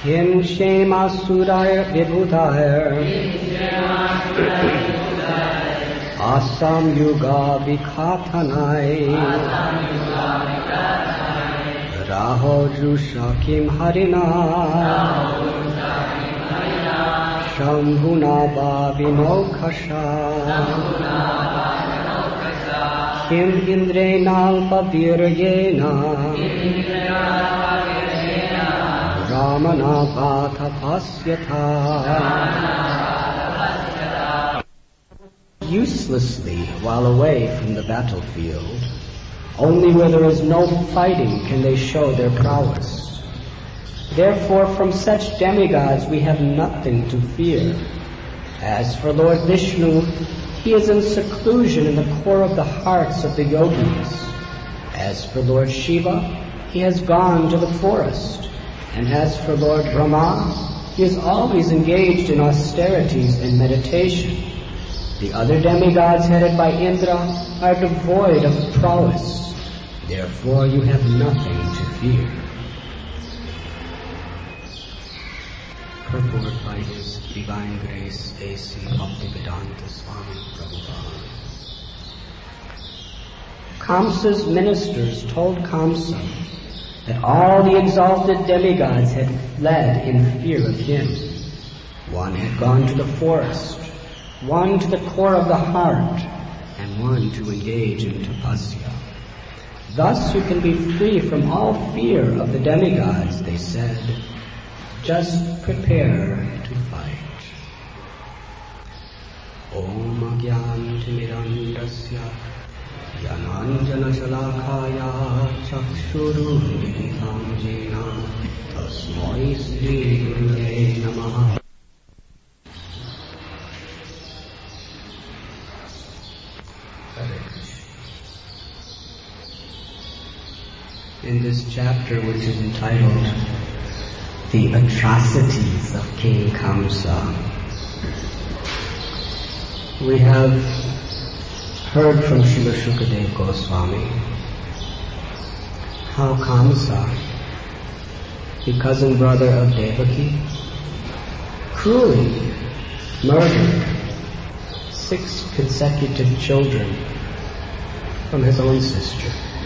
Kim Shema Sudaya Vibhudaya Asam Yuga Vikhatanai Raho Jusha Kim Harina Shambhuna Bhavinokasha Kim Indrenalpa Viryena Ramana Vathapasyata uselessly while away from the battlefield. Only where there is no fighting can they show their prowess. Therefore, from such demigods we have nothing to fear. As for Lord Vishnu, he is in seclusion in the core of the hearts of the yogis. As for Lord Shiva, he has gone to the forest. And as for Lord Brahma, he is always engaged in austerities and meditation. The other demigods headed by Indra are devoid of prowess. Therefore you have nothing to fear. Purport by His Divine Grace A.C. Bhaktivedanta Swami Prabhupada. Kamsa's ministers told Kamsa that all the exalted demigods had fled in fear of him. One had gone to the forest, one to the core of the heart, and one to engage in tapasya. Thus you can be free from all fear of the demigods, they said. Just prepare to fight. Om Agyantimirandasya Yananjana Shalakaya Chakshurumilitam Jena Tasmai Sri Gurave Namaha. In this chapter, which is entitled The Atrocities of King Kamsa, we have heard from Srila Shukadeva Goswami how Kamsa, the cousin brother of Devaki, cruelly murdered 6 consecutive children from his own sister.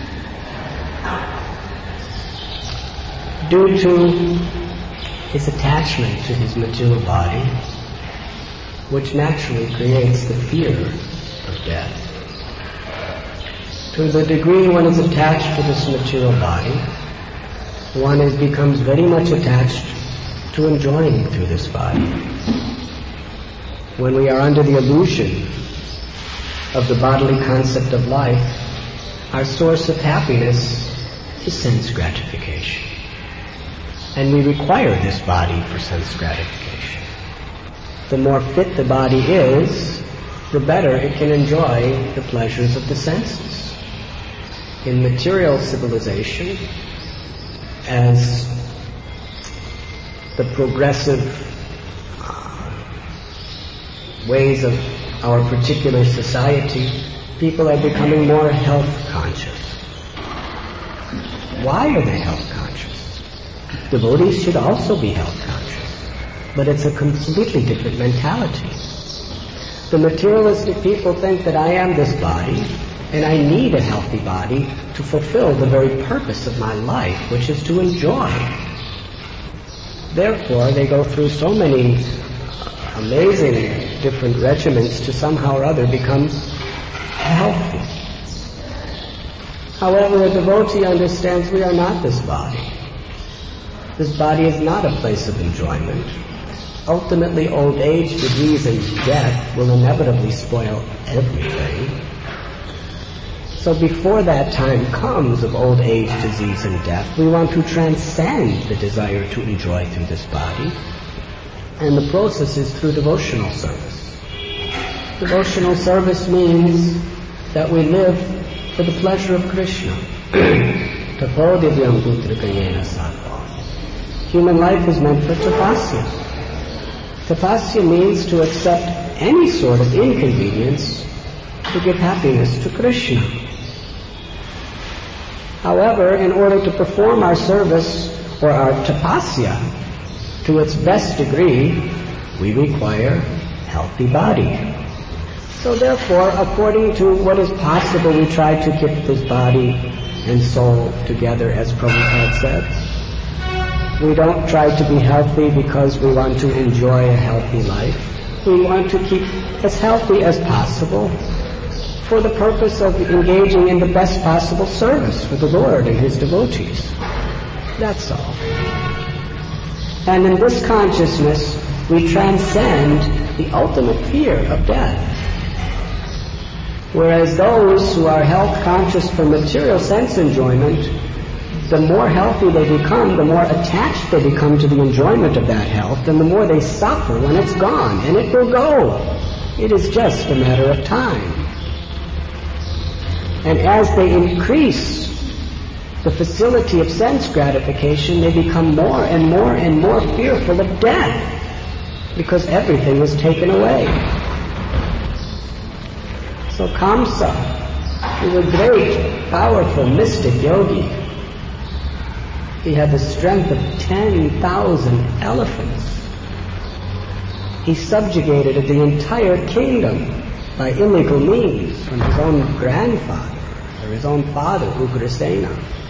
Due to his attachment to his material body, which naturally creates the fear of death. To the degree one is attached to this material body, one becomes very much attached to enjoying through this body. When we are under the illusion of the bodily concept of life, our source of happiness is sense gratification. And we require this body for sense gratification. The more fit the body is, the better it can enjoy the pleasures of the senses. In material civilization, as the progressive ways of our particular society, people are becoming more health conscious. Why are they health conscious? Devotees should also be health conscious, but it's a completely different mentality. The materialistic people think that I am this body, and I need a healthy body to fulfill the very purpose of my life, which is to enjoy. Therefore, they go through so many amazing different regimens to somehow or other become healthy. However, a devotee understands we are not this body. This body is not a place of enjoyment. Ultimately, old age, disease, and death will inevitably spoil everything. So before that time comes of old age, disease, and death, we want to transcend the desire to enjoy through this body. And the process is through devotional service. Devotional service means that we live for the pleasure of Krishna. Human life is meant for tapasya. Tapasya means to accept any sort of inconvenience to give happiness to Krishna. However, in order to perform our service or our tapasya, to its best degree, we require healthy body. So therefore, according to what is possible, we try to keep this body and soul together, as Prabhupada said. We don't try to be healthy because we want to enjoy a healthy life. We want to keep as healthy as possible for the purpose of engaging in the best possible service for the Lord and His devotees. That's all. And in this consciousness, we transcend the ultimate fear of death. Whereas those who are health conscious for material sense enjoyment, the more healthy they become, the more attached they become to the enjoyment of that health, and the more they suffer when it's gone. And it will go. It is just a matter of time. And as they increase the facility of sense gratification, they become more and more and more fearful of death, because everything is taken away. So Kamsa was a great, powerful, mystic yogi. He had the strength of 10,000 elephants. He subjugated the entire kingdom by illegal means from his own grandfather, or his own father, Ugrasena.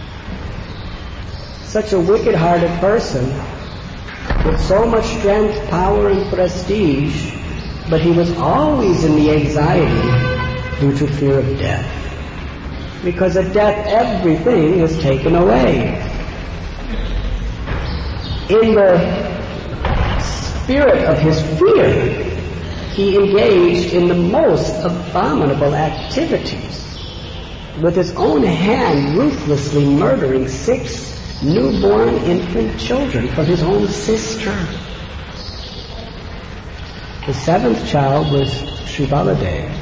Such a wicked-hearted person, with so much strength, power, and prestige, but he was always in the anxiety due to fear of death. Because at death, everything is taken away. In the spirit of his fear, he engaged in the most abominable activities, with his own hand ruthlessly murdering 6 newborn infant children from his own sister. The 7th child was Sri Baladev.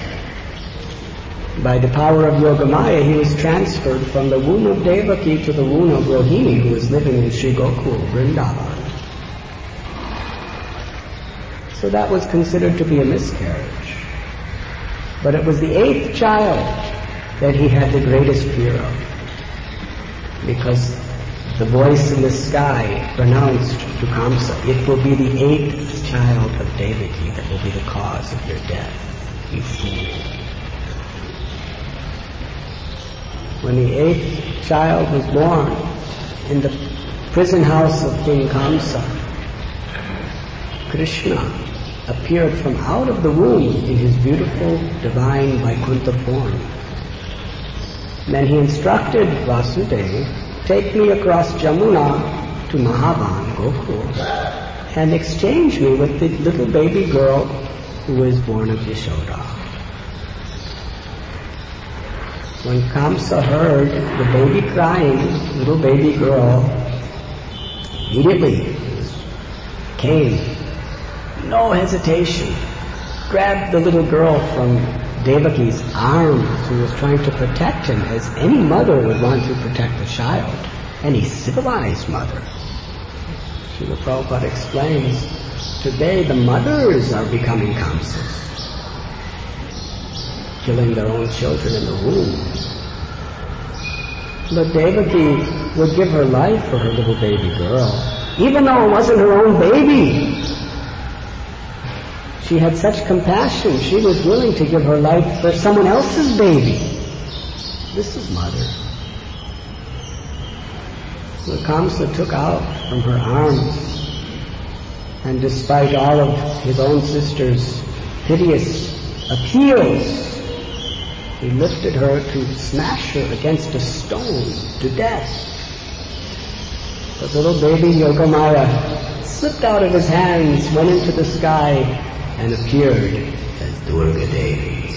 By the power of Yogamaya, he was transferred from the womb of Devaki to the womb of Rohini, who was living in Sri Gokul, Vrindavan. So that was considered to be a miscarriage. But it was the 8th child that he had the greatest fear of, because the voice in the sky pronounced to Kamsa, "It will be the 8th child of Devaki that will be the cause of your death, you fool." When the 8th child was born in the prison house of King Kamsa, Krishna appeared from out of the womb in his beautiful divine Vaikuntha form. Then he instructed Vasudeva, "Take me across Jamuna to Mahavan, Gokul, and exchange me with the little baby girl who was born of Yashoda." When Kamsa heard the baby crying, little baby girl, immediately came, no hesitation, grabbed the little girl from Devaki's arms, who was trying to protect him, as any mother would want to protect a child, any civilized mother. Srila Prabhupada explains, today the mothers are becoming Kamsas, killing their own children in the womb. But Devaki would give her life for her little baby girl, even though it wasn't her own baby. She had such compassion, she was willing to give her life for someone else's baby. This is mother. So Kamsa took out from her arms, and despite all of his own sister's piteous appeals, he lifted her to smash her against a stone to death. The little baby Yogamaya slipped out of his hands, went into the sky, and appeared as Durga Devi,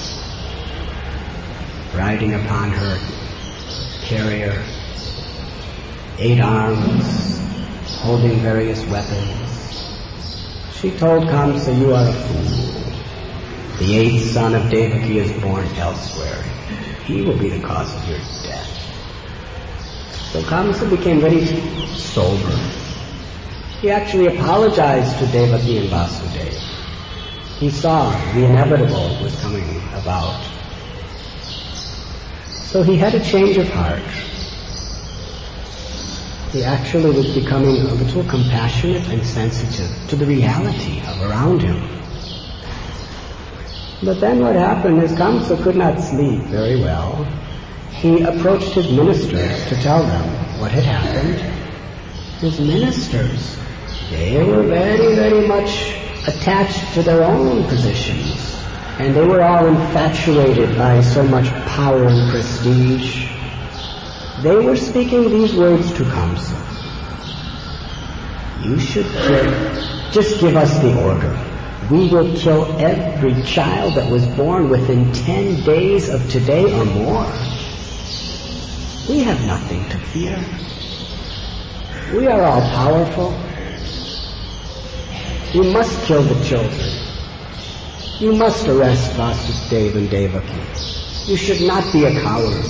riding upon her carrier, 8 arms, holding various weapons. She told Kamsa, "You are a fool. The 8th son of Devaki is born elsewhere. He will be the cause of your death." So Kamsa became very sober. He actually apologized to Devaki and Vasudeva. He saw the inevitable was coming about. So he had a change of heart. He actually was becoming a little compassionate and sensitive to the reality of around him. But then what happened is Kamsa could not sleep very well. He approached his ministers to tell them what had happened. His ministers, they were very, very much attached to their own positions, and they were all infatuated by so much power and prestige. They were speaking these words to Kamsa. You should kill, just give us the order. We will kill every child that was born within 10 days of today or more. We have nothing to fear. We are all powerful. You must kill the children. You must arrest Vasudeva and Devaki. You should not be a coward.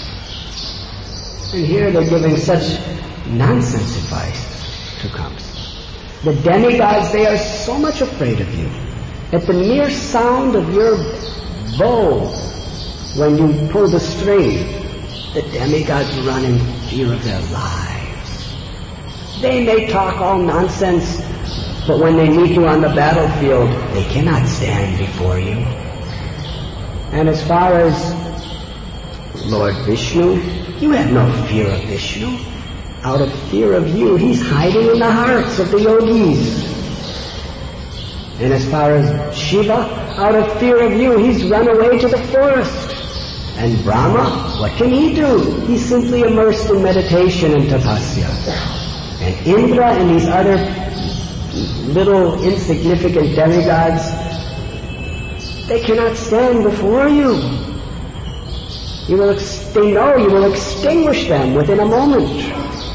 And here they're giving such nonsense advice to Kamsa. The demigods, they are so much afraid of you. At the mere sound of your bow, when you pull the string, the demigods run in fear of their lives. They may talk all nonsense, but when they meet you on the battlefield, they cannot stand before you. And as far as Lord Vishnu, you have no fear of Vishnu. Out of fear of you, he's hiding in the hearts of the yogis. And as far as Shiva, out of fear of you, he's run away to the forest. And Brahma, what can he do? He's simply immersed in meditation and tapasya. And Indra and these other little insignificant demigods, they cannot stand before you. They know you will extinguish them within a moment.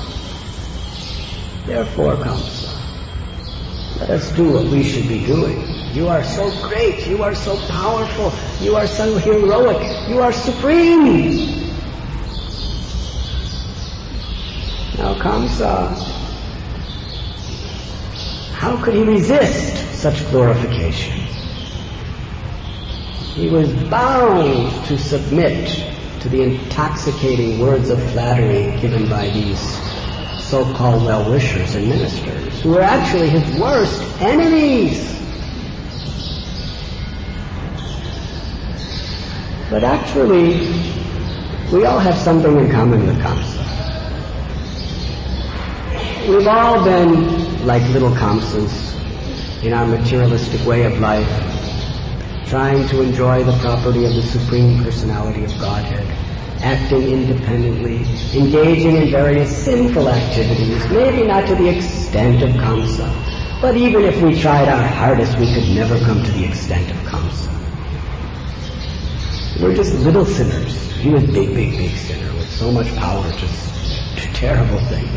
Therefore, Kamsa, let us do what we should be doing. You are so great, you are so powerful, you are so heroic, you are supreme. Now Kamsa, how could he resist such glorification? He was bound to submit to the intoxicating words of flattery given by these so-called well-wishers and ministers, who were actually his worst enemies. But actually, we all have something in common with Kamsa. We've all been like little Kamsas in our materialistic way of life, trying to enjoy the property of the Supreme Personality of Godhead, acting independently, engaging in various sinful activities, maybe not to the extent of Kamsa, but even if we tried our hardest, we could never come to the extent of Kamsa. We're just little sinners. He was big sinner with so much power, just terrible things.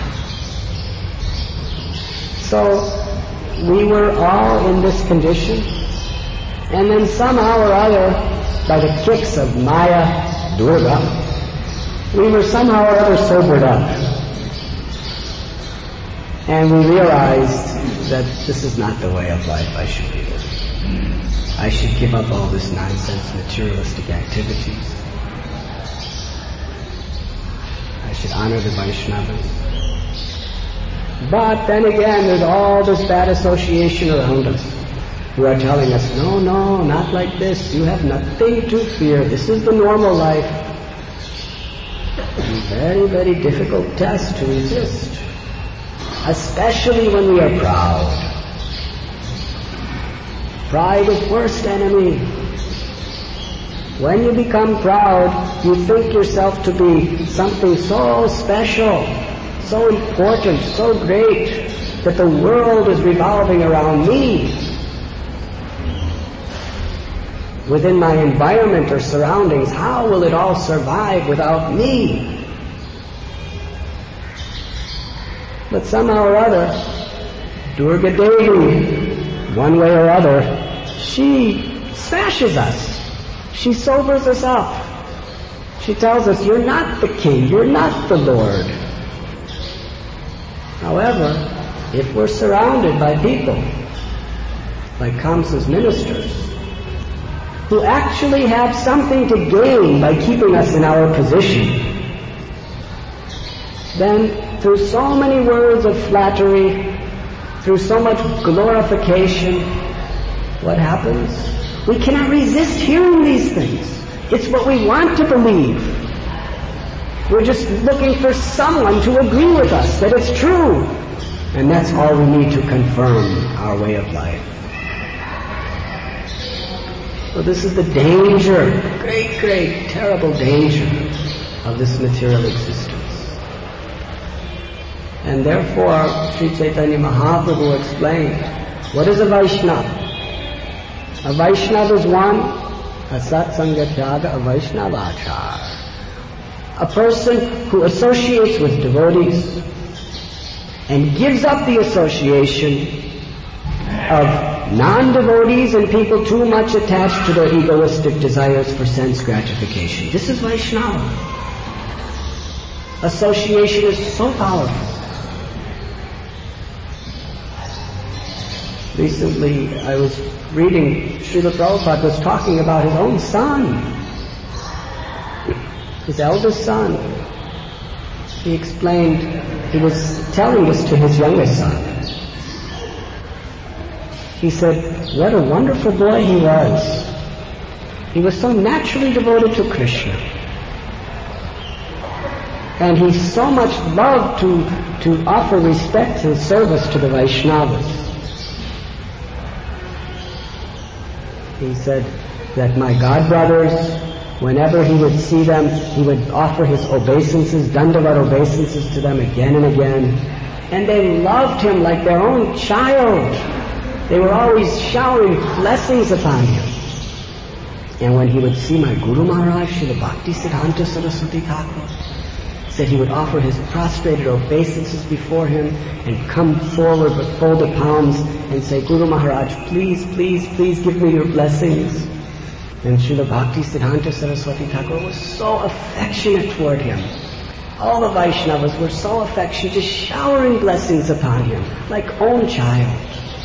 So we were all in this condition, and then somehow or other, by the kicks of Maya, Durga, we were somehow or other sobered up. And we realized that this is not the way of life I should be living. I should give up all this nonsense materialistic activities. I should honor the Vaishnavas. But then again, there's all this bad association around us who are telling us, no, not like this. You have nothing to fear. This is the normal life. It's a very, very difficult test to resist, especially when we are proud. Pride is worst enemy. When you become proud, you think yourself to be something so special, so important, so great, that the world is revolving around me. Within my environment or surroundings, how will it all survive without me? But somehow or other, Durga Devi, one way or other, she smashes us. She sobers us up. She tells us, you're not the king, you're not the Lord. However, if we're surrounded by people like Kamsa's ministers, who actually have something to gain by keeping us in our position, then through so many words of flattery, through so much glorification, what happens? We cannot resist hearing these things. It's what we want to believe. We're just looking for someone to agree with us that it's true. And that's all we need to confirm our way of life. So this is the danger, great, great, terrible danger of this material existence. And therefore, Sri Chaitanya Mahaprabhu explained, what is a Vaishnava? A Vaishnava is one, a Satsanga Tyaga, a Vaishnavachar. A person who associates with devotees and gives up the association of non-devotees and people too much attached to their egoistic desires for sense gratification. This is Vaishnava. Association is so powerful. Recently, I was reading, Srila Prabhupada was talking about his own son, his eldest son. He explained, he was telling this to his youngest son. He said, what a wonderful boy he was. He was so naturally devoted to Krishna. And he so much loved to offer respect and service to the Vaishnavas. He said that my godbrothers, whenever he would see them, he would offer his obeisances, Dandavat obeisances to them again and again. And they loved him like their own child. They were always showering blessings upon him. And when he would see my Guru Maharaj, Srila Bhakti Siddhanta Saraswati Thakur, said he would offer his prostrated obeisances before him and come forward with folded palms and say, Guru Maharaj, please, please, please give me your blessings. And Srila Bhakti Siddhanta Saraswati Thakur was so affectionate toward him. All the Vaishnavas were so affectionate, just showering blessings upon him, like own child.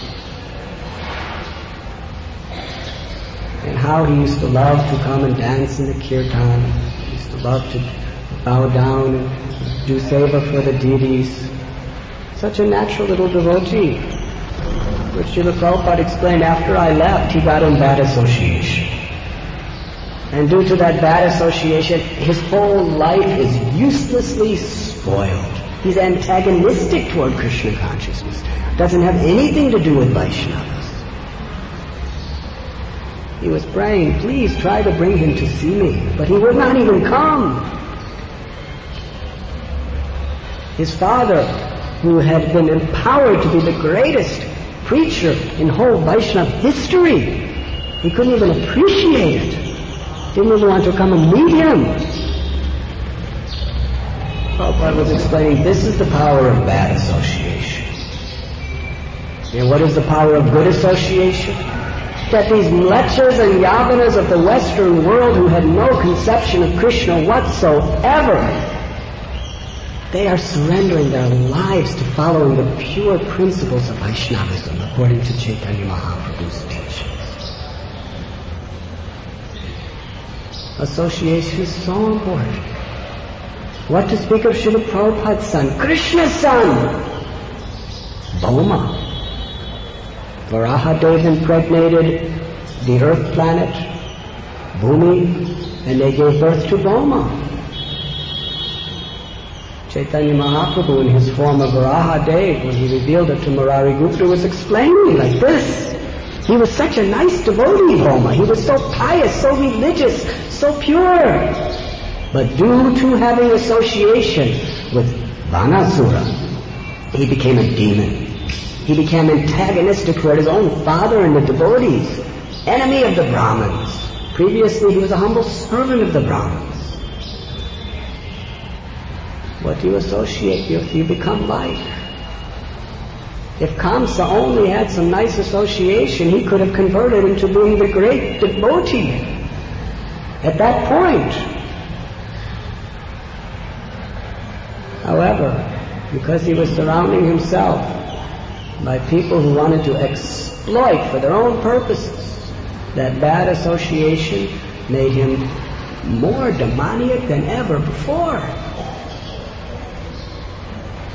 And how he used to love to come and dance in the kirtan. He used to love to bow down and do seva for the deities. Such a natural little devotee. Which Srila Prabhupada explained, after I left, he got in bad association. And due to that bad association, his whole life is uselessly spoiled. He's antagonistic toward Krishna consciousness. Doesn't have anything to do with Vaishnavas. He was praying, please try to bring him to see me. But he would not even come. His father, who had been empowered to be the greatest preacher in whole Vaishnava history, he couldn't even appreciate it. Didn't even want to come and meet him. Prabhupada was explaining, this is the power of bad association. And what is the power of good association? That these lechers and yavanas of the Western world who had no conception of Krishna whatsoever, they are surrendering their lives to following the pure principles of Vaishnavism according to Chaitanya Mahaprabhu's teachings. Association is so important. What to speak of Srila Prabhupada's son, Krishna's son, Bhoma. Varahadev impregnated the earth planet, Bhumi, and they gave birth to Bhoma. Chaitanya Mahaprabhu, in his form of Varahadev, when he revealed it to Murari Gupta, was explaining like this. He was such a nice devotee, Bhoma. He was so pious, so religious, so pure. But due to having association with Vanasura, he became a demon. He became antagonistic toward his own father and the devotees, enemy of the Brahmins. Previously, he was a humble servant of the Brahmins. What you associate with, you become like. If Kamsa only had some nice association, he could have converted into being the great devotee at that point. However, because he was surrounding himself by people who wanted to exploit for their own purposes, that bad association made him more demoniac than ever before.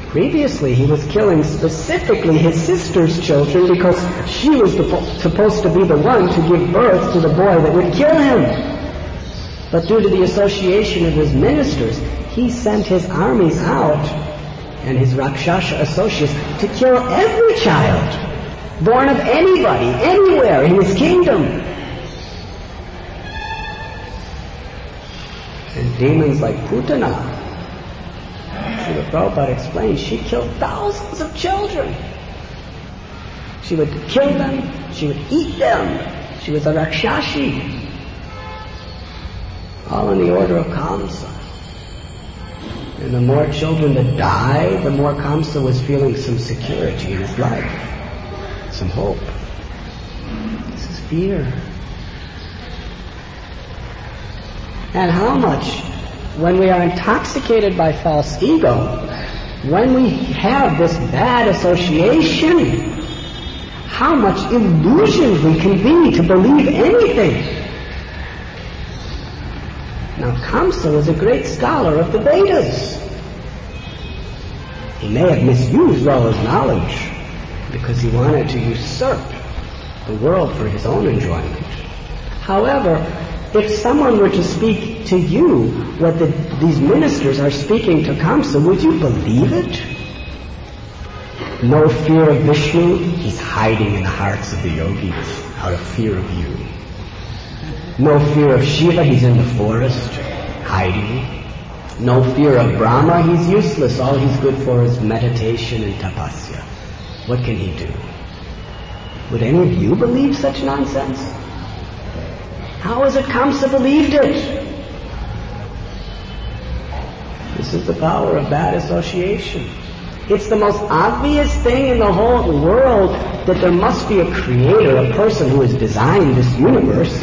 Previously, he was killing specifically his sister's children because she was supposed to be the one to give birth to the boy that would kill him. But due to the association of his ministers, he sent his armies out and his Rakshasa associates to kill every child born of anybody, anywhere in his kingdom. And demons like Putana, Srila Prabhupada explained, she killed thousands of children. She would kill them, she would eat them. She was a Rakshasi. All in the order of Kamsa. And the more children that died, the more Kamsa was feeling some security in his life, some hope. This is fear. And how much, when we are intoxicated by false ego, when we have this bad association, how much illusions we can be to believe anything. Now, Kamsa was a great scholar of the Vedas. He may have misused all his knowledge because he wanted to usurp the world for his own enjoyment. However, if someone were to speak to you what these ministers are speaking to Kamsa, would you believe it? No fear of Vishnu, he's hiding in the hearts of the yogis out of fear of you. No fear of Shiva, he's in the forest, hiding. No fear of Brahma, he's useless. All he's good for is meditation and tapasya. What can he do? Would any of you believe such nonsense? How is it Kamsa believed it? This is the power of bad association. It's the most obvious thing in the whole world that there must be a creator, a person who has designed this universe.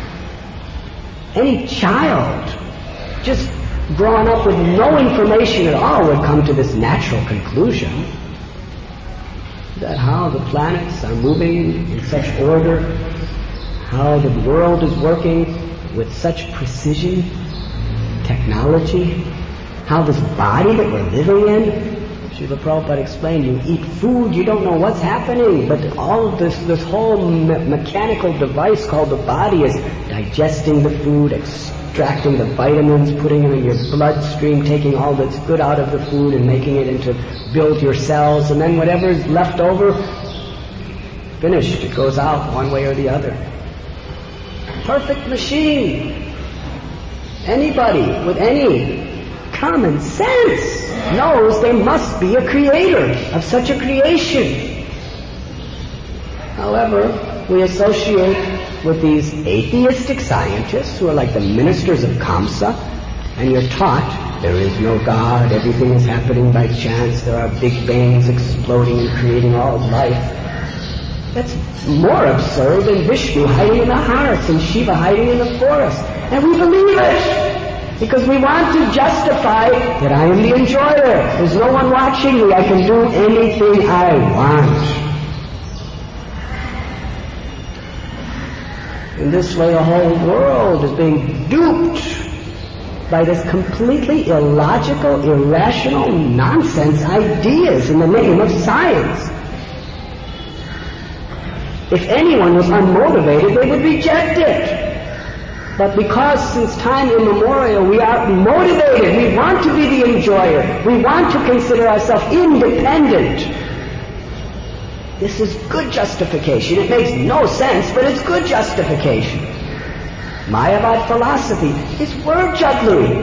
Any child, just growing up with no information at all, would come to this natural conclusion that how the planets are moving in such order, how the world is working with such precision, technology, how this body that we're living in, Srila Prabhupada explained, you eat food, you don't know what's happening, but all of this whole mechanical device called the body is digesting the food, extracting the vitamins, putting them in your bloodstream, taking all that's good out of the food and making it into build your cells, and then whatever is left over, finished, it goes out one way or the other. Perfect machine. Anybody with any common sense knows there must be a creator of such a creation. However, we associate with these atheistic scientists who are like the ministers of Kamsa, and you're taught there is no God, everything is happening by chance, there are big bangs exploding and creating all life. That's more absurd than Vishnu hiding in the hearts and Shiva hiding in the forest. And we believe it because we want to justify that I am the enjoyer. There's no one watching me. I can do anything I want. In this way, the whole world is being duped by this completely illogical, irrational, nonsense ideas in the name of science. If anyone was unmotivated, they would reject it. But because since time immemorial we are motivated, we want to be the enjoyer, we want to consider ourselves independent. This is good justification. It makes no sense, but it's good justification. Mayavad philosophy is word jugglery.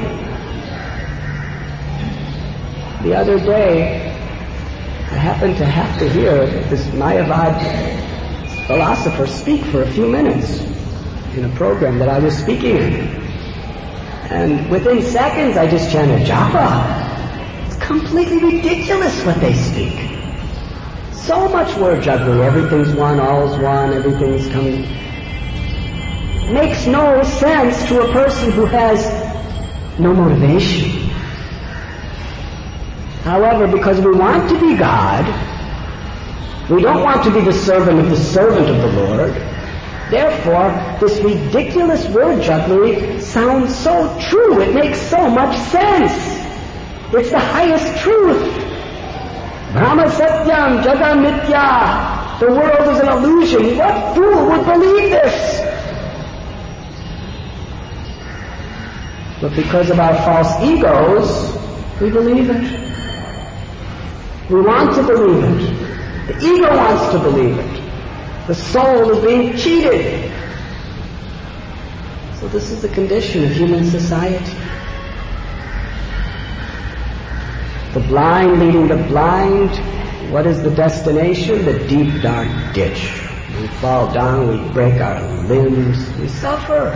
The other day, I happened to have to hear this Mayavad philosopher speak for a few minutes in a program that I was speaking in. And within seconds I just chanted japa. It's completely ridiculous what they speak. So much word jugglery. Everything's one, all's one, everything's coming. Makes no sense to a person who has no motivation. However, because we want to be God, we don't want to be the servant of the Lord. Therefore, this ridiculous word jugglery sounds so true. It makes so much sense. It's the highest truth. Brahma Satyam, Jaga Mitya. The world is an illusion. What fool would believe this? But because of our false egos, we believe it. We want to believe it. The ego wants to believe it. The soul is being cheated. So this is the condition of human society. The blind leading the blind. What is the destination? The deep, dark ditch. We fall down, we break our limbs, we suffer.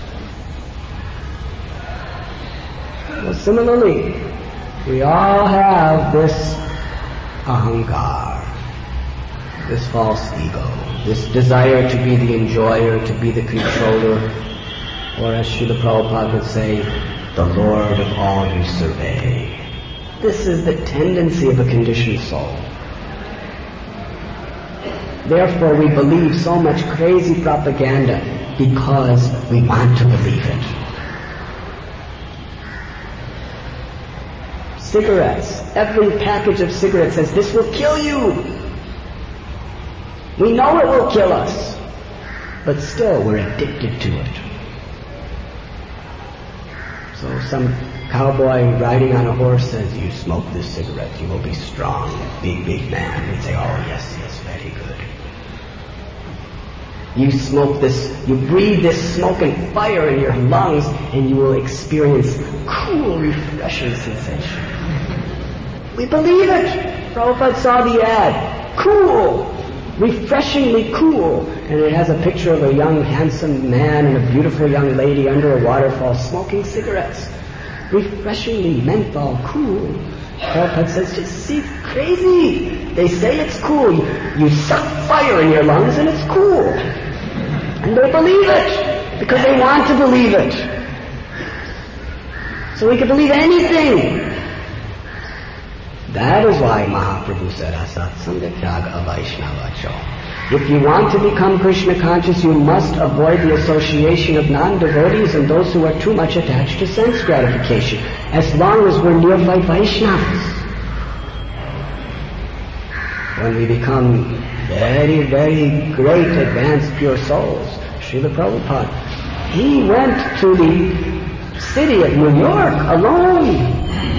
Well, similarly, we all have this ahankar, this false ego, this desire to be the enjoyer, to be the controller, or as Srila Prabhupada would say, the Lord of all you survey. This is the tendency of a conditioned soul. Therefore, we believe so much crazy propaganda because we want to believe it. Cigarettes. Every package of cigarettes says, this will kill you. We know it will kill us, but still we're addicted to it. So some cowboy riding on a horse says, you smoke this cigarette, you will be strong, big, big man. We say, oh yes, yes, very good. You smoke this, you breathe this smoke and fire in your lungs, and you will experience cool, refreshing sensation. We believe it. Prabhupada saw the ad. Cool. Refreshingly cool. And it has a picture of a young, handsome man and a beautiful young lady under a waterfall smoking cigarettes. Refreshingly menthol cool. Prabhupada says, just see, crazy. They say it's cool. You suck fire in your lungs and it's cool. And they believe it because they want to believe it. So we can believe anything. That is why Mahaprabhu said, Asat Samyak Raga Vaishnavacho. If you want to become Krishna conscious, you must avoid the association of non-devotees and those who are too much attached to sense gratification, as long as we're nearby Vaishnavas. When we become very, very great advanced pure souls, Srila Prabhupada, he went to the city of New York alone.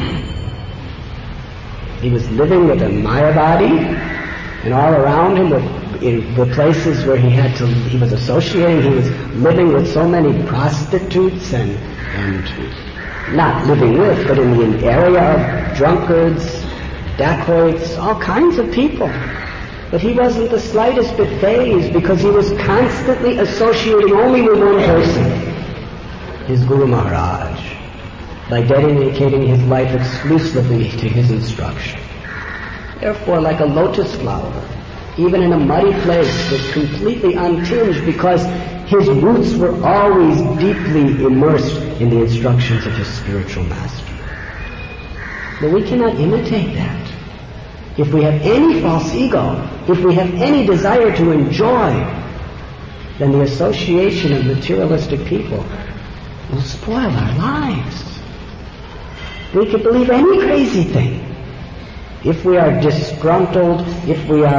He was living with a Mayavadi, and all around him were places where he was associating. He was living with so many prostitutes and not living with, but in the area of drunkards, dacoits, all kinds of people. But he wasn't the slightest bit fazed because he was constantly associating only with one person, his Guru Maharaj, by dedicating his life exclusively to his instruction. Therefore, like a lotus flower, even in a muddy place, was completely untinged because his roots were always deeply immersed in the instructions of his spiritual master. But we cannot imitate that. If we have any false ego, if we have any desire to enjoy, then the association of materialistic people will spoil our lives. We could believe any crazy thing. If we are disgruntled, if we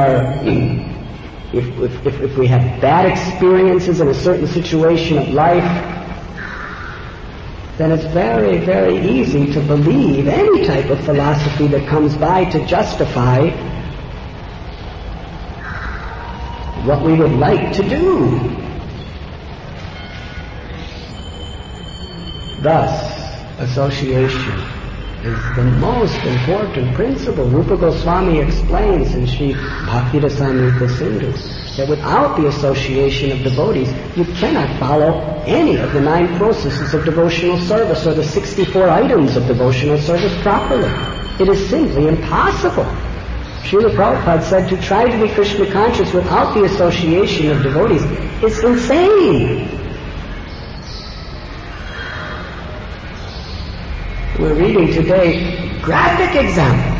have bad experiences in a certain situation of life, then it's very, very easy to believe any type of philosophy that comes by to justify what we would like to do. Thus, association is the most important principle. Rupa Goswami explains in Sri Bhakti-rasamrita Sindhu that without the association of devotees, you cannot follow any of the 9 processes of devotional service or the 64 items of devotional service properly. It is simply impossible. Srila Prabhupada said to try to be Krishna conscious without the association of devotees is insane. We're reading today graphic example.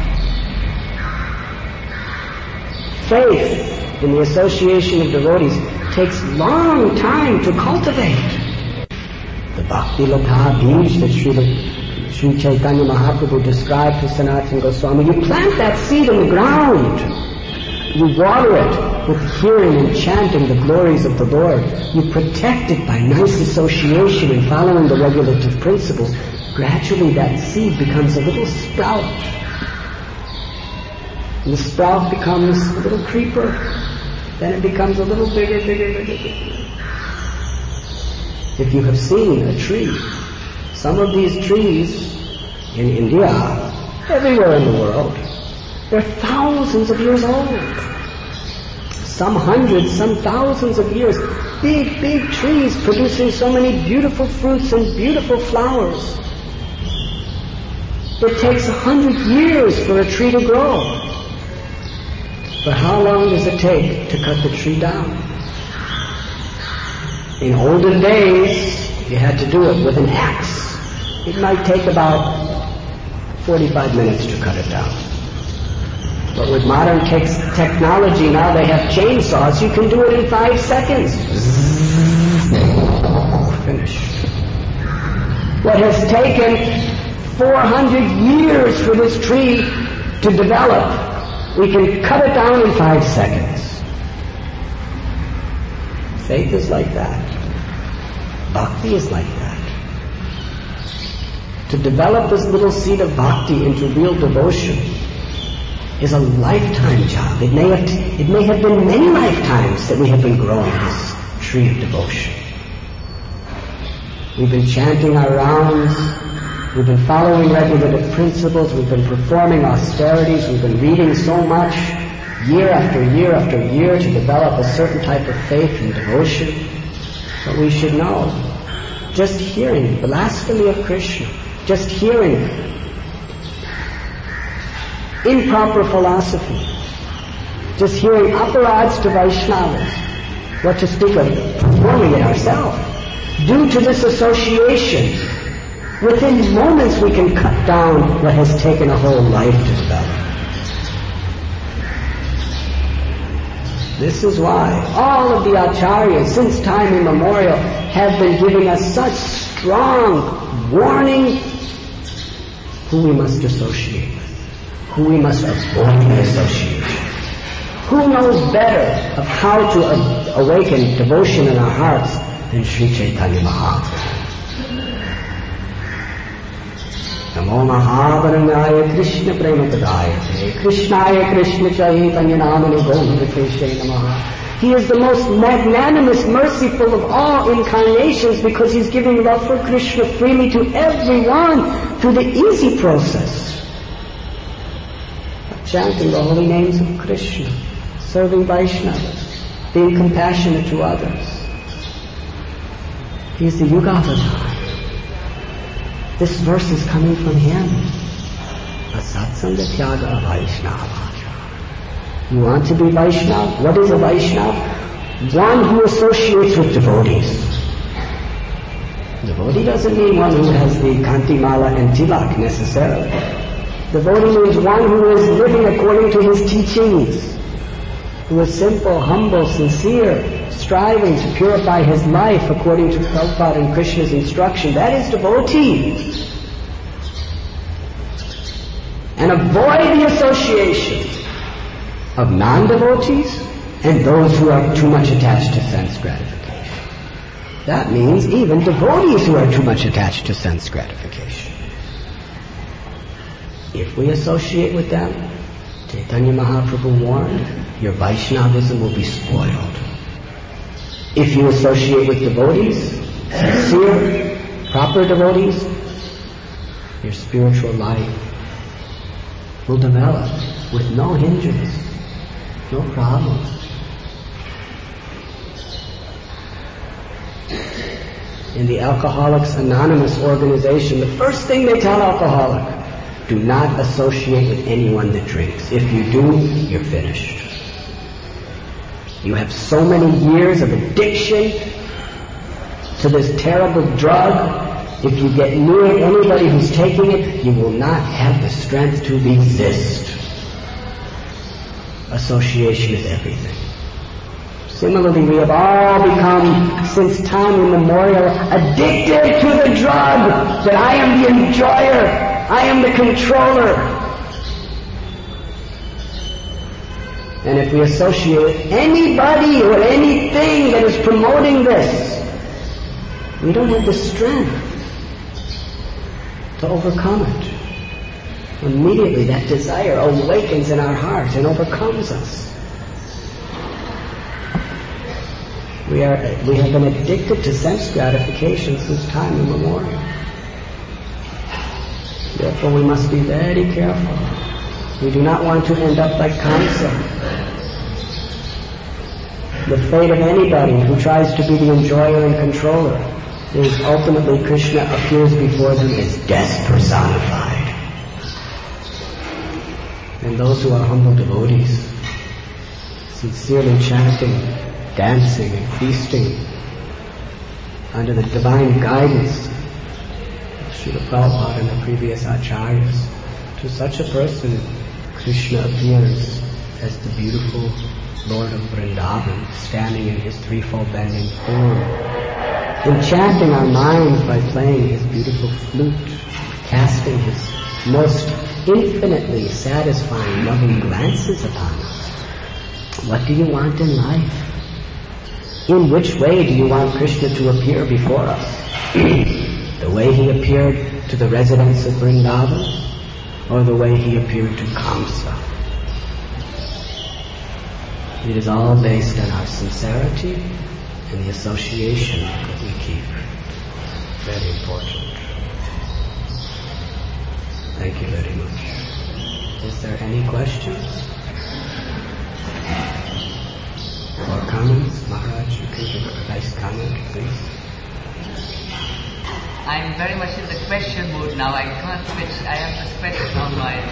Faith in the association of devotees takes long time to cultivate. The Bhakti Latha Bij that Srila Sri Chaitanya Mahaprabhu described to Sanatana Goswami, you plant that seed in the ground. You water it with hearing and chanting the glories of the Lord. You protect it by nice association and following the regulative principles. Gradually that seed becomes a little sprout. And the sprout becomes a little creeper. Then it becomes a little bigger. If you have seen a tree, some of these trees in India, everywhere in the world, they're thousands of years old. Some hundreds, some thousands of years. Big, big trees producing so many beautiful fruits and beautiful flowers. It takes 100 years for a tree to grow. But how long does it take to cut the tree down? In olden days, you had to do it with an axe. It might take about 45 minutes to cut it down. But with modern technology now, they have chainsaws. You can do it in 5 seconds. Finished. What has taken 400 years for this tree to develop, we can cut it down in 5 seconds. Faith is like that. Bhakti is like that. To develop this little seed of bhakti into real devotion is a lifetime job. It may have been many lifetimes that we have been growing this tree of devotion. We've been chanting our rounds. We've been following regulative principles. We've been performing austerities. We've been reading so much year after year after year to develop a certain type of faith and devotion. But we should know, just hearing blasphemy of Krishna, just hearing improper philosophy, just hearing aparads to Vaishnavas, what to speak of performing it ourselves. Due to this association, within moments we can cut down what has taken a whole life to develop. This is why all of the acharyas, since time immemorial, have been giving us such strong warning who we must associate with, who we must avoid the association. Who knows better of how to awaken devotion in our hearts than Sri Chaitanya Mahaprabhu? Namo Mahavarangaya Krishna Premadadayate Krishnaya Krishna Chaitanya Namani Govinda Krishna Namaha. He is the most magnanimous, merciful of all incarnations because he's giving love for Krishna freely to everyone through the easy process of chanting the holy names of Krishna, serving Vaishnavas, being compassionate to others. He is the Yugavatar. This verse is coming from him. Asatsanga Tyaga Vaishnava. You want to be Vaishnava? What is a Vaishnava? One who associates with devotees. Devotee doesn't mean one who has the Kanti Mala and Tilak necessarily. Devotee means one who is living according to his teachings, who is simple, humble, sincere, striving to purify his life according to Prabhupada and Krishna's instruction. That is devotee. And avoid the association of non-devotees and those who are too much attached to sense gratification. That means even devotees who are too much attached to sense gratification. If we associate with them, Chaitanya Mahaprabhu warned, your Vaishnavism will be spoiled. If you associate with devotees, sincere, proper devotees, your spiritual life will develop with no hindrance, no problems. In the Alcoholics Anonymous organization, the first thing they tell alcoholics, do not associate with anyone that drinks. If you do, you're finished. You have so many years of addiction to this terrible drug. If you get near anybody who's taking it, you will not have the strength to resist. Association is everything. Similarly, we have all become, since time immemorial, addicted to the drug that I am the enjoyer, I am the controller. And if we associate with anybody or anything that is promoting this, we don't have the strength to overcome it. Immediately that desire awakens in our heart and overcomes us. We have been addicted to sense gratification since time immemorial. Therefore we must be very careful. We do not want to end up like Kamsa. The fate of anybody who tries to be the enjoyer and controller is ultimately Krishna appears before them as death personified. And those who are humble devotees, sincerely chanting, dancing and feasting under the divine guidance of Srila Prabhupada and the previous acharyas, to such a person Krishna appears as the beautiful Lord of Vrindavan, standing in his threefold bending form, enchanting our minds by playing his beautiful flute, casting his most infinitely satisfying loving glances upon us. What do you want in life? In which way do you want Krishna to appear before us? The way he appeared to the residents of Vrindavan, or the way he appeared to Kamsa? It is all based on our sincerity and the association that we keep. Very important. Thank you very much. Is there any questions? Or comments? Maharaj, you can give a nice comment, please. I'm very much in the question mood now. I can't switch. I have this question on my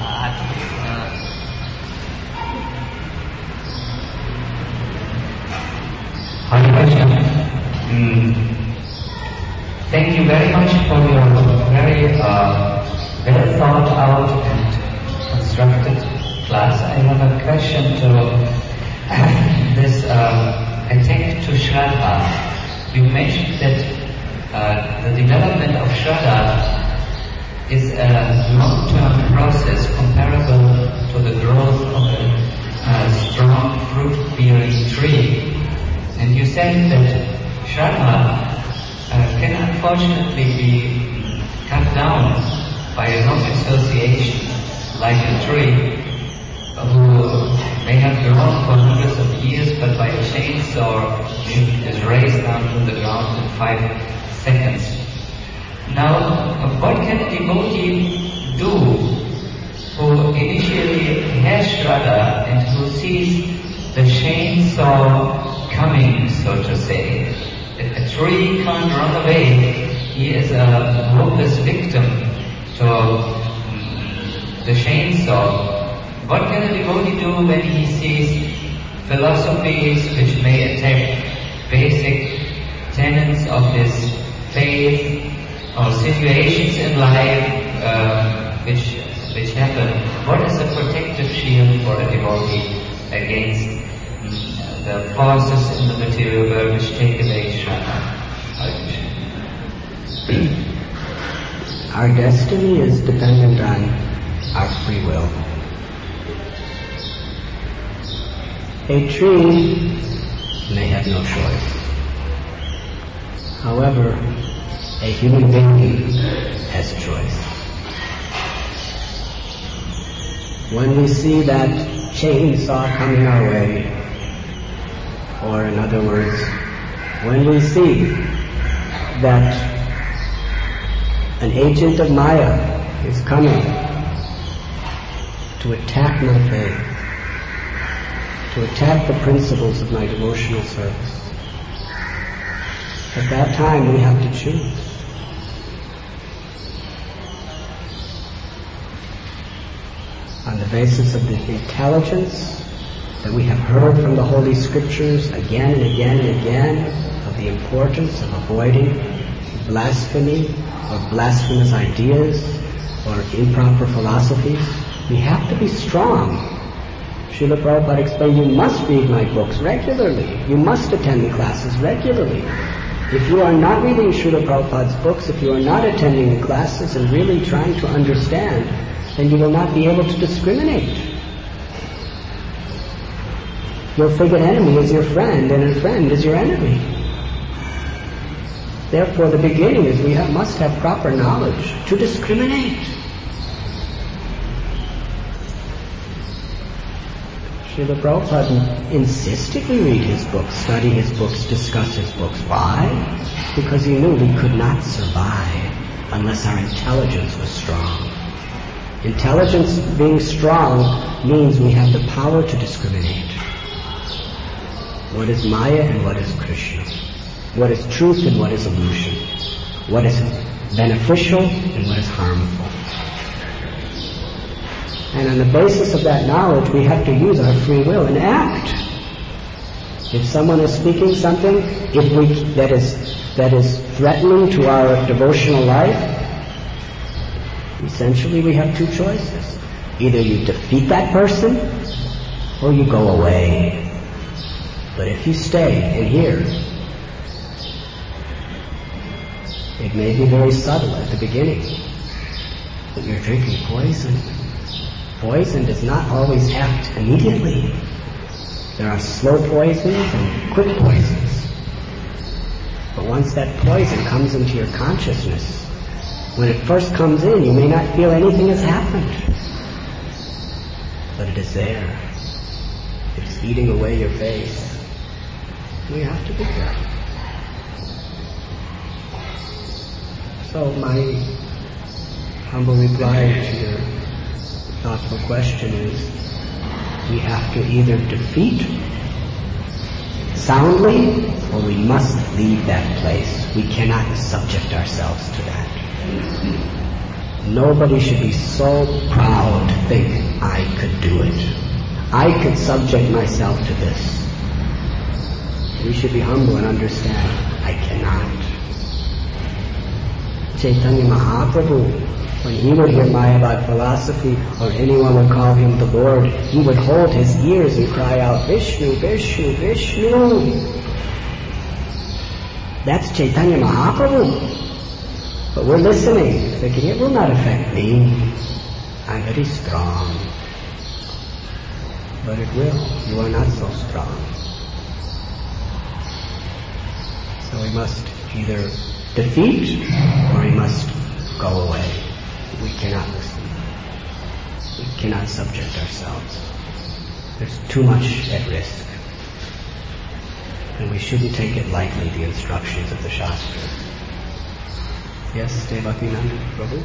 Thank you very much for your very well thought out and constructed class. I have a question to this. I think to Shraddha. You mentioned that the development of Shraddha is a long-term process comparable to the growth of a strong fruit-bearing tree. And you said that Shraddha can unfortunately be cut down by a long association, like a tree who may have grown for hundreds of years, but by a chainsaw is raised down to the ground in 5 seconds. Now, what can a devotee do who initially has Shraddha and who sees the chainsaw coming, so to say? If a tree can't run away, he is a hopeless victim to the chainsaw. What can a devotee do when he sees philosophies which may attack basic tenets of his faith, or situations in life which happen? What is a protective shield for a devotee against the forces in the material world which take away Shraddha? Our destiny is dependent on our free will. A tree may have no choice. However, a human being has a choice. When we see that chainsaw coming our way, or in other words, when we see that an agent of Maya is coming to attack my faith, to attack the principles of my devotional service, at that time we have to choose. On the basis of the intelligence that we have heard from the Holy Scriptures again and again and again of the importance of avoiding blasphemy or blasphemous ideas or improper philosophies, we have to be strong Srila Prabhupada explained, you must read my books regularly. You must attend the classes regularly. If you are not reading Srila Prabhupada's books, if you are not attending the classes and really trying to understand, then you will not be able to discriminate. Your figured enemy is your friend, and a friend is your enemy. Therefore, the beginning is we must have proper knowledge to discriminate. Srila Prabhupada insisted we read his books, study his books, discuss his books. Why? Because he knew we could not survive unless our intelligence was strong. Intelligence being strong means we have the power to discriminate. What is Maya and what is Krishna? What is truth and what is illusion? What is beneficial and what is harmful? And on the basis of that knowledge, we have to use our free will and act. If someone is speaking something, that is threatening to our devotional life, essentially we have two choices. Either you defeat that person, or you go away. But if you stay and hear, it may be very subtle at the beginning, but you're drinking poison. Poison does not always act immediately. There are slow poisons and quick poisons. But once that poison comes into your consciousness, when it first comes in, you may not feel anything has happened. But it is there. It's eating away your face. We have to be careful. So my humble reply to your thoughtful question is, we have to either defeat soundly, or we must leave that place. We cannot subject ourselves to that. Nobody should be so proud to think, I could do it. I could subject myself to this. We should be humble and understand, I cannot. Chaitanya Mahaprabhu, when he would hear Mayavad philosophy, or anyone would call him the Lord, he would hold his ears and cry out, Vishnu, Vishnu, Vishnu. That's Chaitanya Mahaprabhu. But we're listening, thinking it will not affect me. I'm very strong. But it will. You are not so strong. So we must either defeat, or we must go away. We cannot listen. We cannot subject ourselves. There's too much at risk. And we shouldn't take it lightly, the instructions of the Shastras. Yes, Devakinanda Prabhu?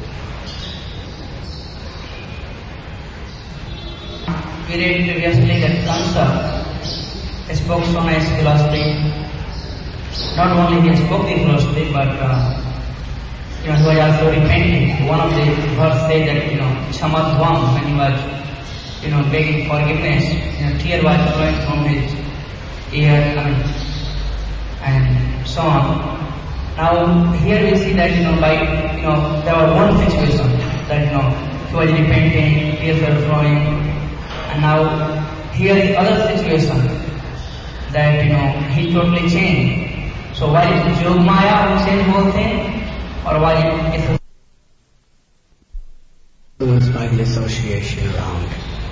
We read previously that Kamsa spoke so nice philosophy. Not only he spoke the philosophy, but he was also repenting. One of the verse said that, Chamadvam, when he was, begging forgiveness, tear was flowing from his ear, and so on. Now here we see that, there was one situation that, he was repenting, tears were flowing, and now here is other situation that, he totally changed. So was it Yog Maya who changed the whole thing, or was it influenced by the association around?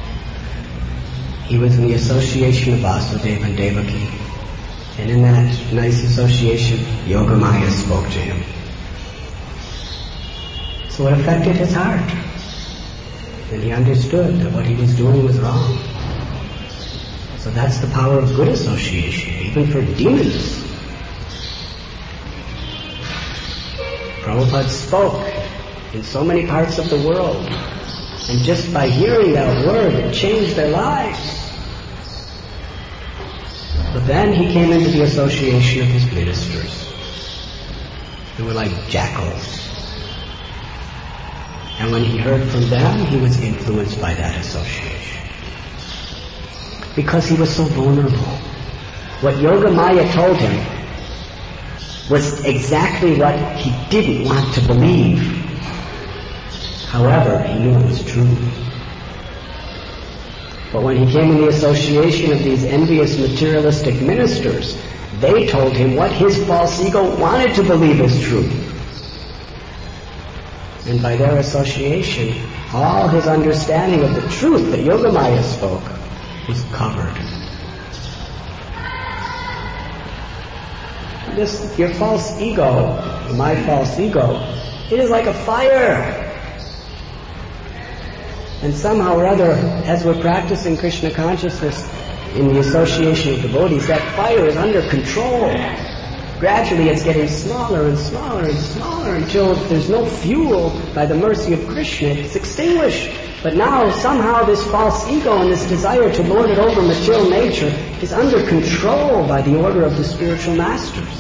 He was in the association of Vasudeva and Devaki, and in that nice association, Yoga Maya spoke to him. So it affected his heart, and he understood that what he was doing was wrong. So that's the power of good association, even for demons. Prabhupada spoke in so many parts of the world, and just by hearing that word, it changed their lives. But then he came into the association of his ministers, who were like jackals. And when he heard from them, he was influenced by that association. Because he was so vulnerable. What Yoga Maya told him was exactly what he didn't want to believe. However, he knew it was true. But when he came in the association of these envious materialistic ministers, they told him what his false ego wanted to believe as true. And by their association, all his understanding of the truth that Yogamaya spoke was covered. Your false ego, my false ego, it is like a fire. And somehow or other, as we're practicing Krishna consciousness in the association of devotees, that fire is under control. Gradually it's getting smaller and smaller and smaller until if there's no fuel, by the mercy of Krishna, it's extinguished. But now somehow this false ego and this desire to lord it over material nature is under control by the order of the spiritual masters.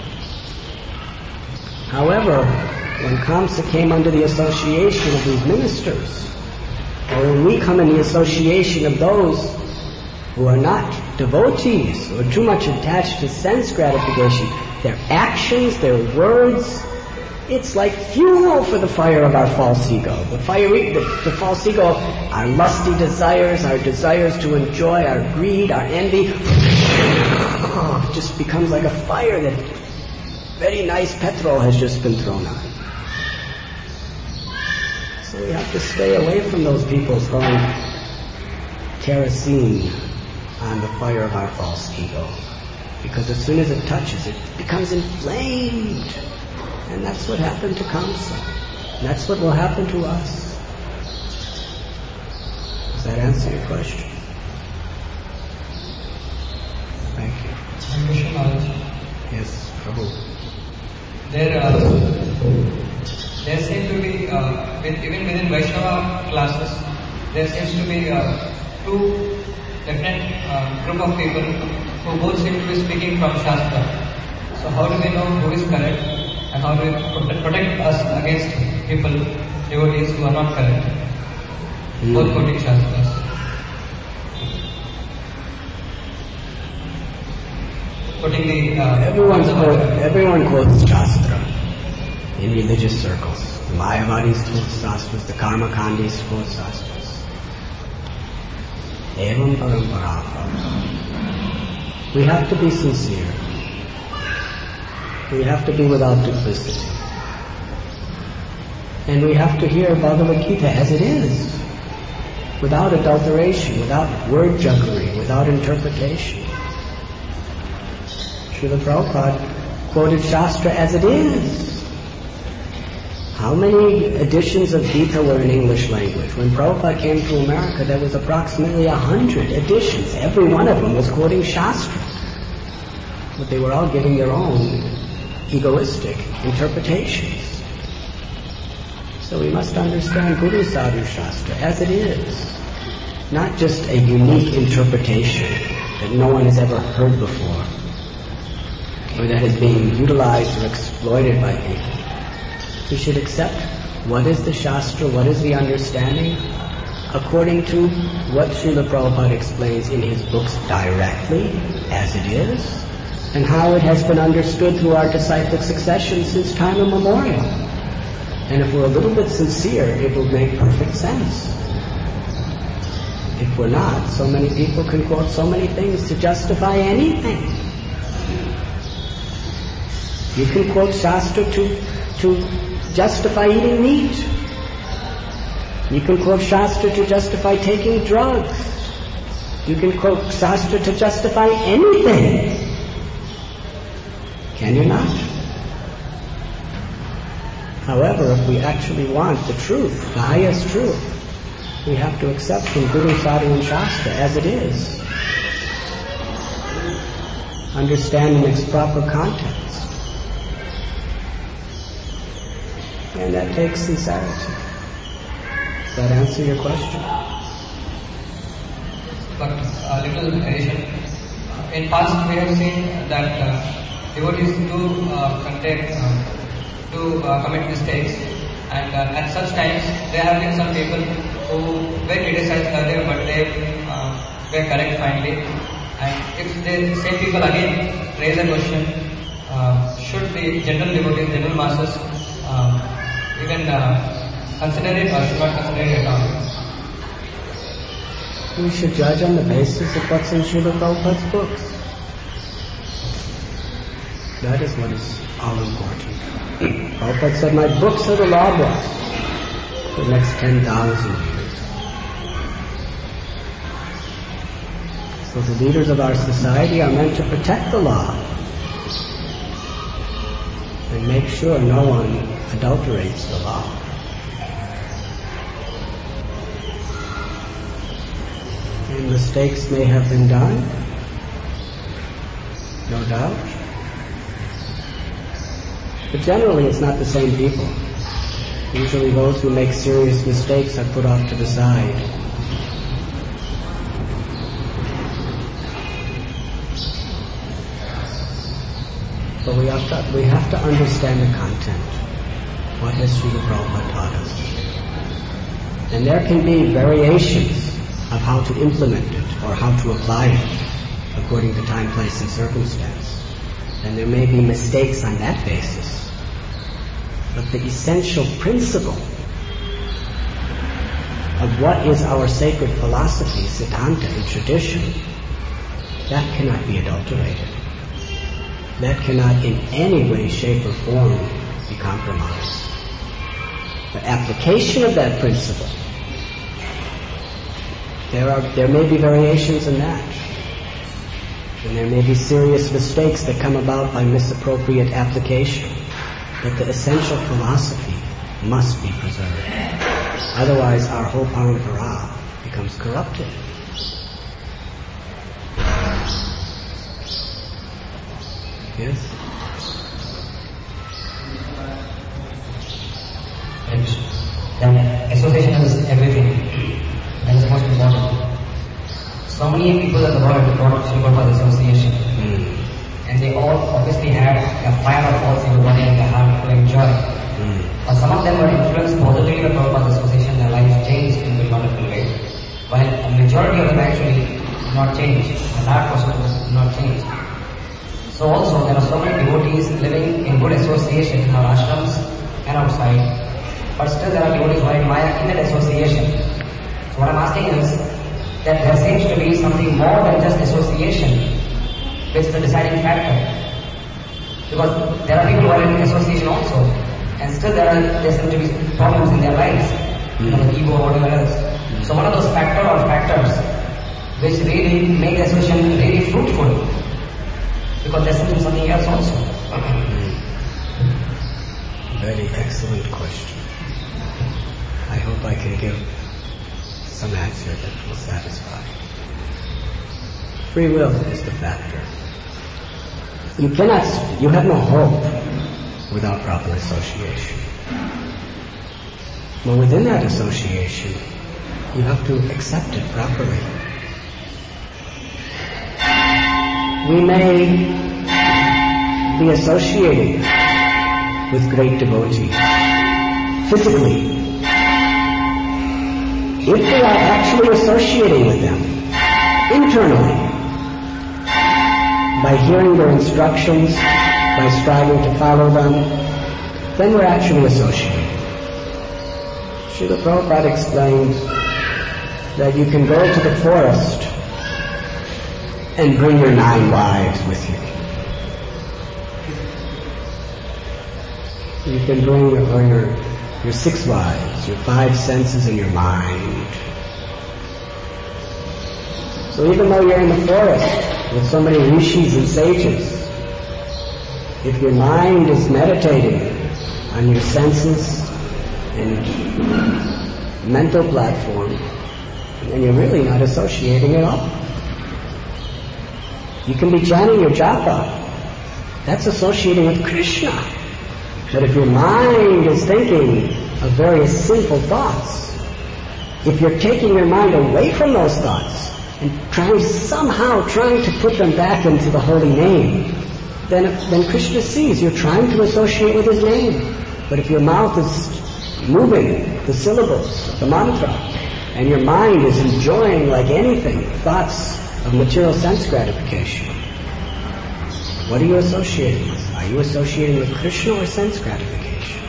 However, when Kamsa came under the association of these ministers, or when we come in the association of those who are not devotees, or too much attached to sense gratification, their actions, their words, it's like fuel for the fire of our false ego. The false ego, our lusty desires, our desires to enjoy, our greed, our envy, it just becomes like a fire that very nice petrol has just been thrown on. So we have to stay away from those people throwing kerosene on the fire of our false ego. Because as soon as it touches, it becomes inflamed. And that's what happened to Kamsa. And that's what will happen to us. Does that answer your question? Thank you. Yes, Prabhu. There seems to be, even within Vaishnava classes, there seems to be two different group of people who both seem to be speaking from Shastra. So how do we know who is correct and how do we protect us against people, devotees who are not correct? Both quoting Shastras. Quoting the... Everyone quotes Shastra in religious circles. The Mayavadis quote Shastras, the Karmakandis quote Shastras. Evam parampara. We have to be sincere. We have to be without duplicity. And we have to hear Bhagavad Gita as it is, without adulteration, without word jugglery, without interpretation. Srila Prabhupada quoted Shastra as it is. How many editions of Gita were in English language? When Prabhupada came to America, there was approximately 100 editions. Every one of them was quoting Shastra. But they were all giving their own egoistic interpretations. So we must understand Guru Sadhu Shastra as it is. Not just a unique interpretation that no one has ever heard before, or that is being utilized or exploited by people. We should accept what is the Shastra, what is the understanding, according to what Srila Prabhupada explains in his books directly, as it is, and how it has been understood through our disciplic succession since time immemorial. And if we're a little bit sincere, it will make perfect sense. If we're not, so many people can quote so many things to justify anything. You can quote Shastra to justify eating meat. You can quote Shastra to justify taking drugs. You can quote Shastra to justify anything. Can you not? However, if we actually want the truth, the highest truth, we have to accept from Guru, Sadhu and Shastra as it is. Understanding its proper context. And that takes sincerity. Does that answer your question? But a little addition. In past we have seen that devotees do commit mistakes, and at such times there have been some people who were criticized earlier but they were correct finally. And if the same people again raise a question, should the general devotees, general masses even consider it or should not consider it at all? We should judge on the basis of what's in Srila Prabhupada's books. That is what is all important. Prabhupada said, my books are the law books for the next 10,000 years. So the leaders of our society are meant to protect the law and make sure no one adulterates the law. And mistakes may have been done, no doubt. But generally it's not the same people. Usually those who make serious mistakes are put off to the side. But we have to understand the content. What has Srila Prabhupada taught us? And there can be variations of how to implement it or how to apply it according to time, place, and circumstance. And there may be mistakes on that basis. But the essential principle of what is our sacred philosophy, Siddhanta, and tradition, that cannot be adulterated. That cannot in any way, shape, or form be compromised. The application of that principle, there may be variations in that. And there may be serious mistakes that come about by misappropriate application. But the essential philosophy must be preserved. Otherwise our whole parampara becomes corrupted. Yes? Then association is everything. That is most important. So many people in the world got Srila Prabhupada's association. And they all obviously had a fire of all in the body and the heart to enjoy. But some of them were influenced positively by Prabhupada's association, their life changed in a wonderful way. While a majority of them actually did not change. A large percentage did not change. So also there are so many devotees living in good association in our ashrams and outside. But still there are devotees who are admired in that association. So what I'm asking is that there seems to be something more than just association which is the deciding factor. Because there are people who are in association also, and still there seem to be problems in their lives, the ego or whatever else. So one of those factors which really make the association really fruitful, because there seems to be something else also. Very excellent question. I hope I can give some answer that will satisfy. Free will is the factor. You have no hope without proper association. But within that association, you have to accept it properly. We may be associated with great devotees physically. If we are actually associating with them internally, by hearing their instructions, by striving to follow them, then we're actually associating. Srila Prabhupada explained that you can go to the forest and bring your 9 wives with you. You can bring your 6 wives, your 5 senses, and your mind. So even though you're in the forest with so many rishis and sages, if your mind is meditating on your senses and mental platform, then you're really not associating at all. You can be chanting your japa. That's associating with Krishna. But if your mind is thinking of various sinful thoughts, if you're taking your mind away from those thoughts and somehow trying to put them back into the holy name, then Krishna sees you're trying to associate with his name. But if your mouth is moving the syllables of the mantra, and your mind is enjoying like anything thoughts of material sense gratification, what are you associating with? Are you associating with Krishna or sense gratification?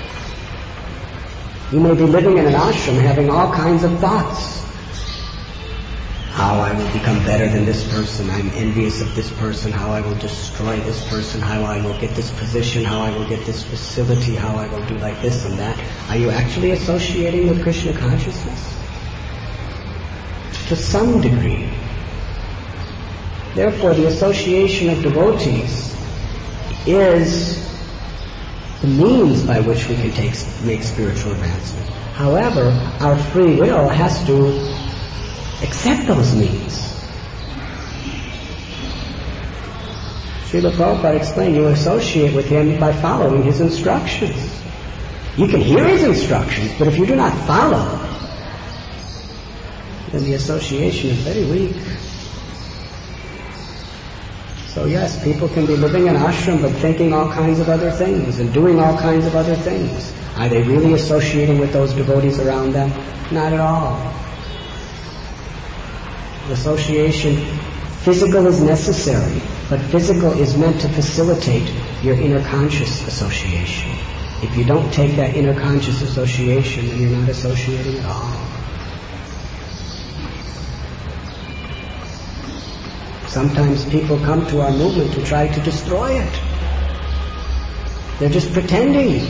You may be living in an ashram having all kinds of thoughts. how I will become better than this person, I'm envious of this person, how I will destroy this person, how I will get this position, how I will get this facility, how I will do like this and that. Are you actually associating with Krishna consciousness? To some degree. Therefore, the association of devotees is the means by which we can make spiritual advancement. However, our free will has to accept those means. Srila Prabhupada explained, you associate with him by following his instructions. You can hear his instructions, but if you do not follow, then the association is very weak. So yes, people can be living in ashram but thinking all kinds of other things and doing all kinds of other things. Are they really associating with those devotees around them? Not at all. Association, physical is necessary, but physical is meant to facilitate your inner conscious association. If you don't take that inner conscious association, then you're not associating at all. Sometimes people come to our movement to try to destroy it. They're just pretending.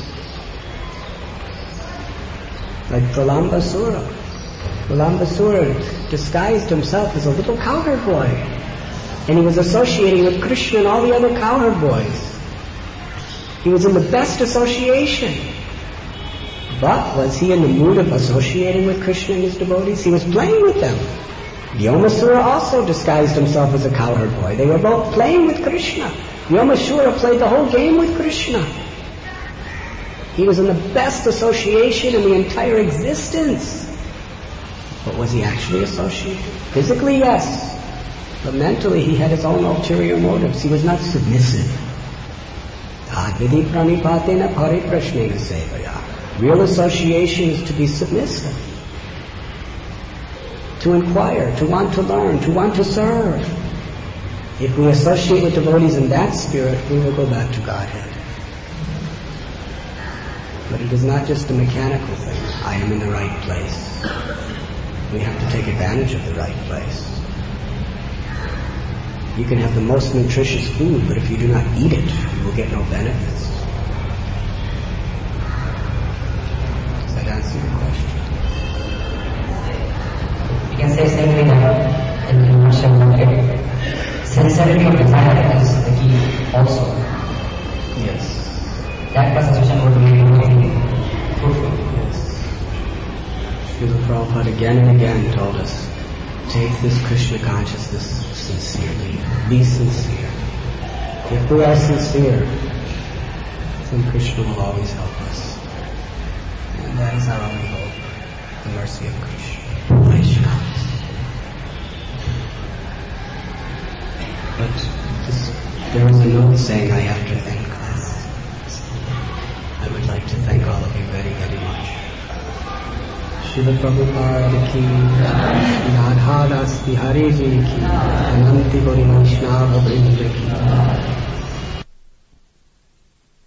Like Pralambasura. Pralambasura disguised himself as a little cowherd boy. And he was associating with Krishna and all the other cowherd boys. He was in the best association. But was he in the mood of associating with Krishna and his devotees? He was playing with them. Vyomasura also disguised himself as a cowherd boy. They were both playing with Krishna. Vyomasura played the whole game with Krishna. He was in the best association in the entire existence. But was he actually associated? Physically, yes. But mentally, he had his own ulterior motives. He was not submissive. Real association is to be submissive. To inquire, to want to learn, to want to serve. If we associate with devotees in that spirit, we will go back to Godhead. But it is not just a mechanical thing. I am in the right place. We have to take advantage of the right place. You can have the most nutritious food, but if you do not eat it, you will get no benefits. Does that answer your question? You can say simply that in the nutshell, sincerity of desire is the key also. Yes. That association would make everything fruitful. Yes. Srila Prabhupada again and again told us, take this Krishna consciousness sincerely. Be sincere. If we are sincere, then Krishna will always help us. And that is our only hope, the mercy of Krishna. But there is another saying I have to thank class. I would like to thank all of you very, very much. Srila Prabhupada ki, Radha Das Bihari Ji ki, Ananti Gauri Vaishnava Vrinda ki.